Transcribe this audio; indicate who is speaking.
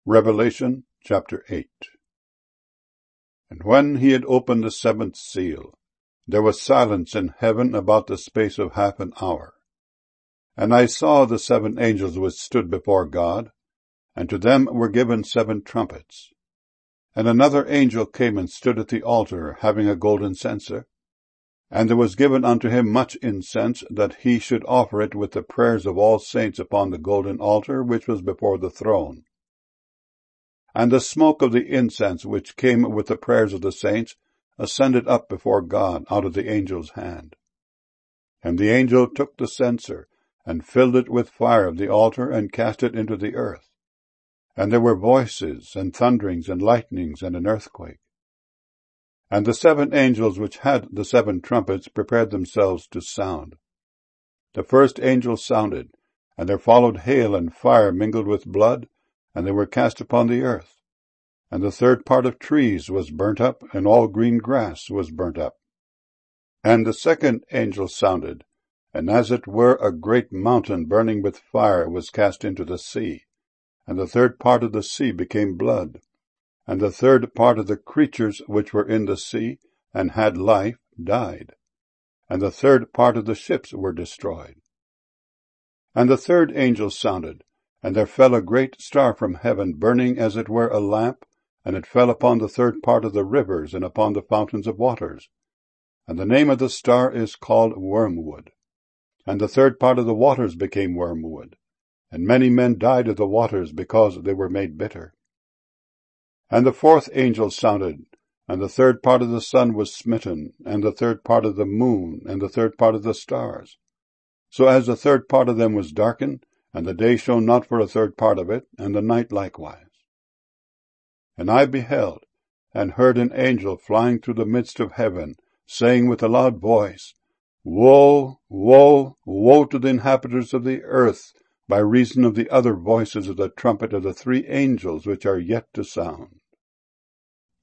Speaker 1: Revelation chapter 8. And when he had opened the seventh seal, there was silence in heaven about the space of half an hour. And I saw the 7 angels which stood before God, and to them were given 7 trumpets. And another angel came and stood at the altar, having a golden censer. And there was given unto him much incense, that he should offer it with the prayers of all saints upon the golden altar which was before the throne. And the smoke of the incense which came with the prayers of the saints ascended up before God out of the angel's hand. And the angel took the censer, and filled it with fire of the altar, and cast it into the earth. And there were voices, and thunderings, and lightnings, and an earthquake. And the 7 angels which had the 7 trumpets prepared themselves to sound. The first angel sounded, and there followed hail and fire mingled with blood, and they were cast upon the earth. And the 3rd part of trees was burnt up, and all green grass was burnt up. And the 2nd angel sounded, and as it were a great mountain burning with fire was cast into the sea. And the 3rd part of the sea became blood. And the 3rd part of the creatures which were in the sea, and had life, died. And the 3rd part of the ships were destroyed. And the 3rd angel sounded, and there fell a great star from heaven, burning as it were a lamp, and it fell upon the 3rd part of the rivers, and upon the fountains of waters. And the name of the star is called Wormwood. And the 3rd part of the waters became wormwood, and many men died of the waters, because they were made bitter. And the 4th angel sounded, and the 3rd part of the sun was smitten, and the 3rd part of the moon, and the 3rd part of the stars. So as the 3rd part of them was darkened, and the day shone not for a 3rd part of it, and the night likewise. And I beheld, and heard an angel flying through the midst of heaven, saying with a loud voice, Woe, woe, woe to the inhabitants of the earth, by reason of the other voices of the trumpet of the 3 angels which are yet to sound.